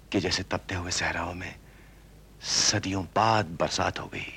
कि जैसे तपते हुए सहराओं में सदियों बाद बरसात हो गई।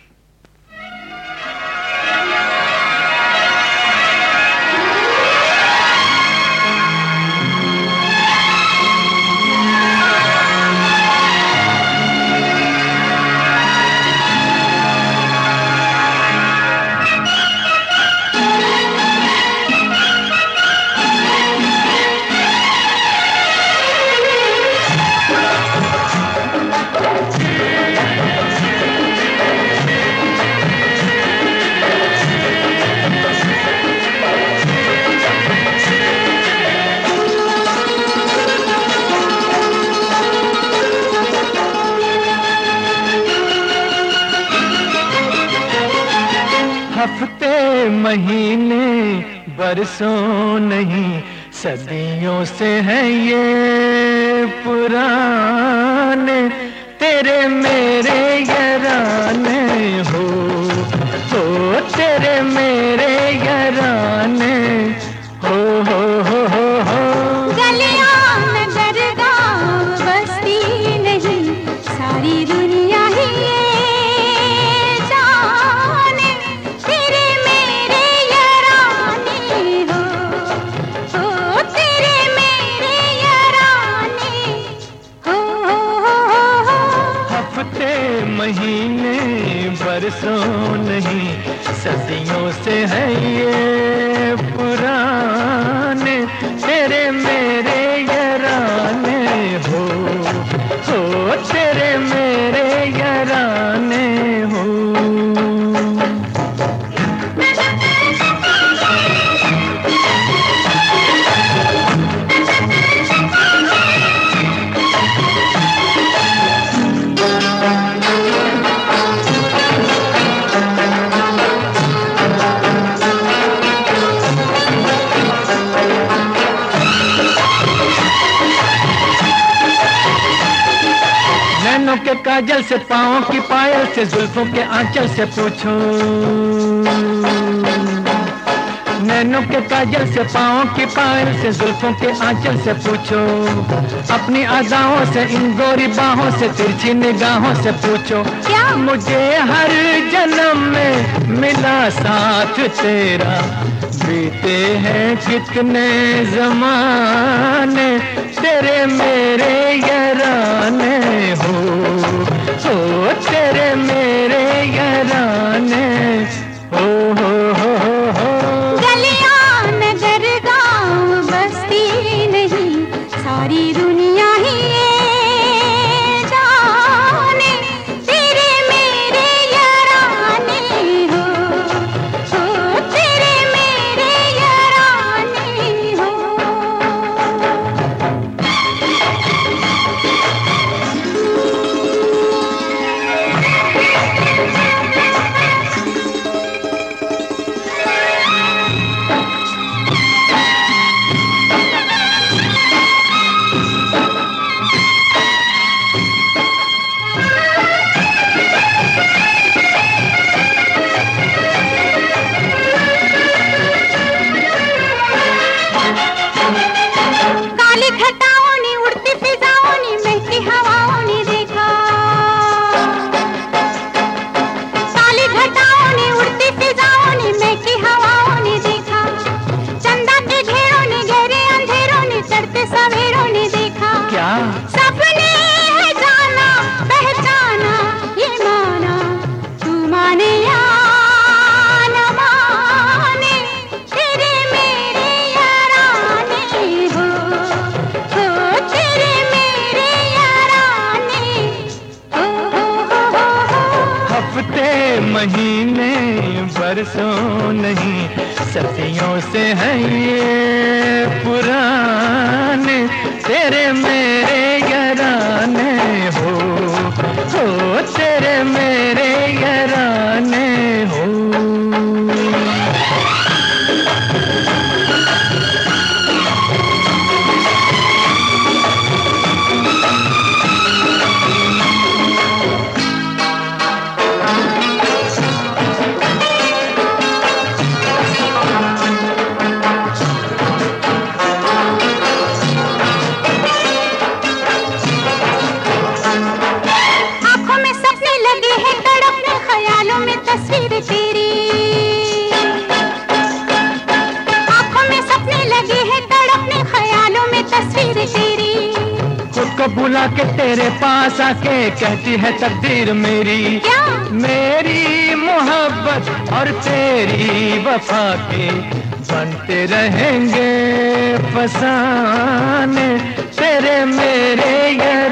हफ्ते महीने बरसों नहीं सदियों से है ये पुराने, तेरे मेरे याराने हो तेरे मेरे याराने हो गलियां में दरगाह बस्ती नहीं, सारी दुनिया ही ये जाने, तेरे मेरे याराने हो तेरे मेरे याराने हो। हफ्ते महीने बरसों नहीं सदियों से है ये पुराने, तेरे मेरे याराने हो तेरे मेरे याराने हो। नैनों के काजल से पाँव की पायल से जुल्फों के आंचल से पूछो, नैनों के काजल से पाँव की पायल से जुल्फों के आंचल से पूछो, अपनी अदाओं से इन गोरी बाहों से तिरछी निगाहों से पूछो, क्या मुझे हर जन्म में मिला साथ तेरा, बीते हैं कितने जमाने, तेरे मेरे याराने हो तेरे मेरे याराने हो गलियां में दरगाह बस्ती नहीं, सारी दुनिया ही ये जाने, तेरे मेरे याराने हो तेरे मेरे याराने हो। काली घटाओं ने उड़ती फिजाओं ने महकी हवाओं ने देखा, काली घटाओं ने उड़ती फिजाओं ने महकी हवाओं ने देखा, चंदा के ढेरों ने गहरे अंधेरों ने चढ़ते सवेरों ने देखा, क्या सपने है जाना पहचाना ये माना, तू माने या न माने, तेरे मेरे याराने हो तेरे मेरे याराने हो। हफ्ते महीने बरसों नहीं सदियों से है ये पुराने, तेरे मेरे याराने हो तेरे मेरे याराने हो। तुझको बुला के तेरे पास आके कहती है तकदीर मेरी, क्या? मेरी मोहब्बत और तेरी वफा के बनते रहेंगे फसाने तेरे मेरे ये